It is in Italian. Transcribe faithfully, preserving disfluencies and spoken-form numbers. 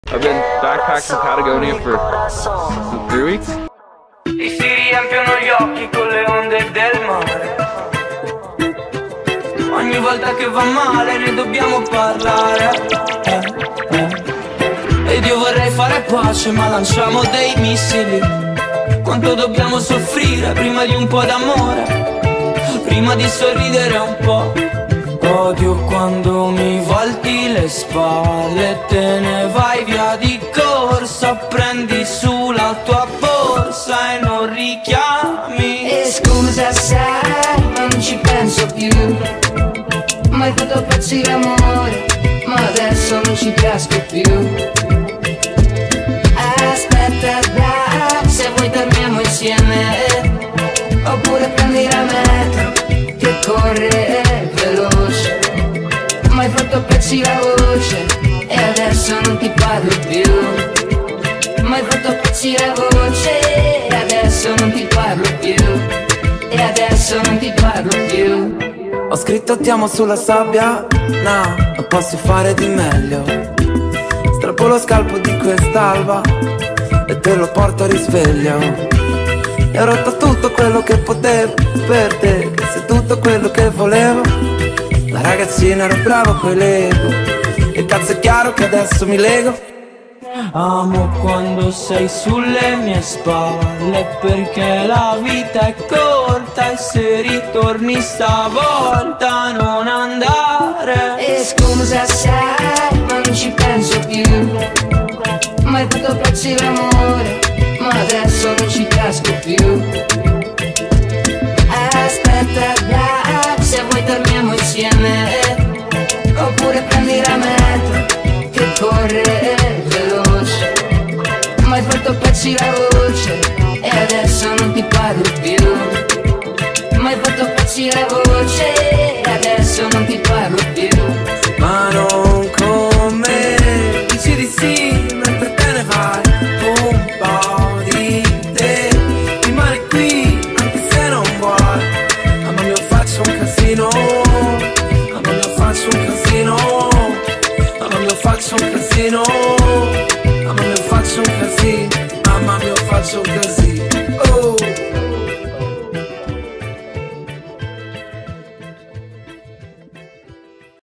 I've been backpacking Patagonia for three weeks. E si riempiono gli occhi con le onde del mare. Ogni volta che va male ne dobbiamo parlare. eh, eh. Ed io vorrei fare pace ma lanciamo dei missili. Quanto dobbiamo soffrire prima di un po' d'amore, prima di sorridere un po'. Odio quando mi volti le spalle, te ne vai via di corsa, prendi sulla tua borsa e non richiami. E scusa sai, ma non ci penso più. Mai fatto pezzi d'amore, ma adesso non ci casco più. Aspetta dai, se vuoi dormiamo insieme, oppure prendi la metro che corre veloce. Mai fatto pezzi la voce e adesso non ti parlo più. Mai fatto pezzi la voce e adesso non ti parlo più. E adesso non ti parlo più. Ho scritto ti amo sulla sabbia, no, non posso fare di meglio. Strappo lo scalpo di quest'alba e te lo porto a risveglio. E ho rotto tutto quello che potevo per te, sei tutto quello che volevo. Da ragazzina ero bravo coi Lego e cazzo è chiaro che adesso mi lego. Amo quando sei sulle mie spalle, perché la vita è corta e se ritorni stavolta non andare. E scusa sai, ma non ci penso più. Mai fatto pezzi d'amore, ma adesso non ci casco più. Aspetta dai, se vuoi dormiamo insieme, oppure prendi la metro che corre veloce. Mai fatto pezzi la voce e adesso non ti parlo più. Mai fatto pezzi la voce e adesso non ti parlo più. Ma non con me, dici di sì mentre te ne vai. Un po' di te rimane qui anche se non vuoi. Mamma mia faccio un casino, mamma mia faccio un casino, mamma mia faccio un casino, mamma mia faccio un casino, mamma mia faccio un casino.